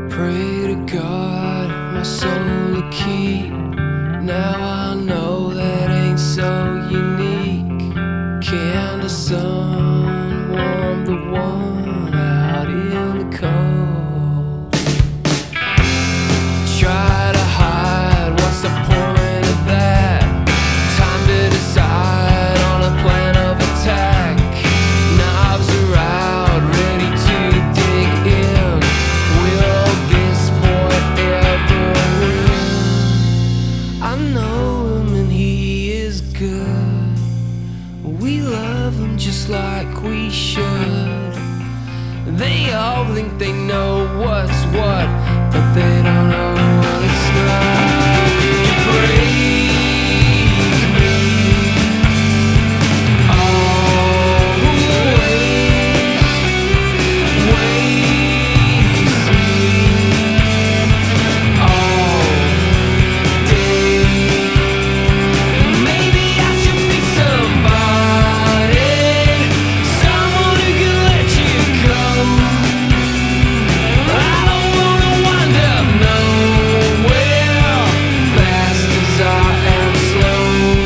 Pray to God, my soul to keep. Now I know that ain't so unique. Can the sun warm the one out in the cold? Try to hide, what's the point of that? Time to decide on a plan of attack. Knives are out, ready to dig in. Will this boy ever win? I know him and he is good. We love him just like we should. They all think they know what's what, but they don't know what it's not. You break me always, waste me all day. Maybe I should be somebody, someone who can let you go. I don't wanna wind up nowhere, fast as I am slow.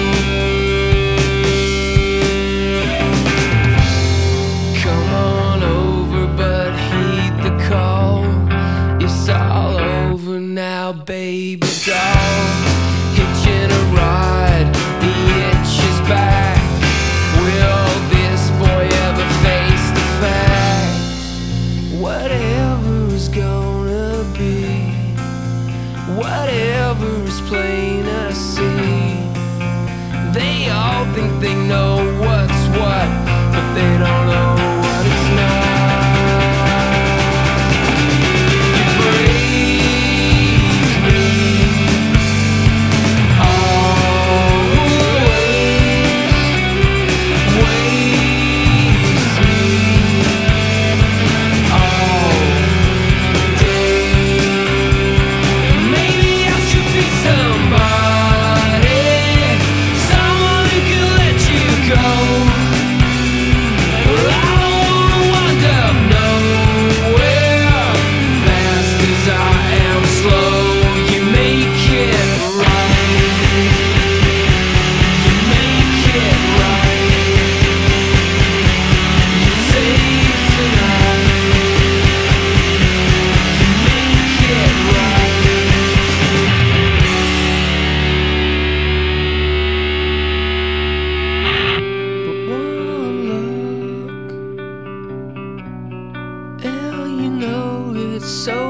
Come on over, but heed the call. It's all over now, baby doll. Hitching a ride, the itch is back. Will this boy ever face the fact? Whatever is gonna be, whatever is plain to see. They all think they know what's what, but they don't know what it's not. You break me always, waste me all day. Maybe I should be somebody, someone who can let you go. Well, I don't wanna wind up nowhere, fast as I am slow. You make it right, you make it right. You save tonight, you make it right. But one look, and you know it's so